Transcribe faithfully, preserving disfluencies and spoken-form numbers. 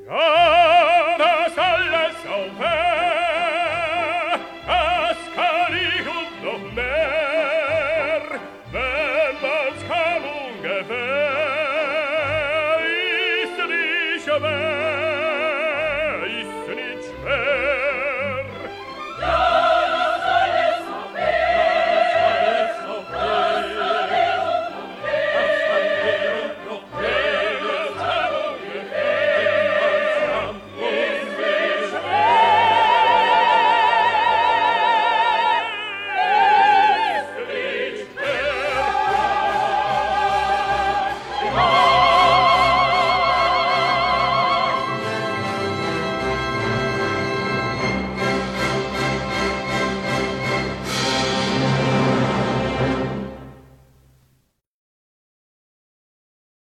Ganas alles auf es kann ich und noch mehr, wenn man's kaum ungefähr ist nicht schwer.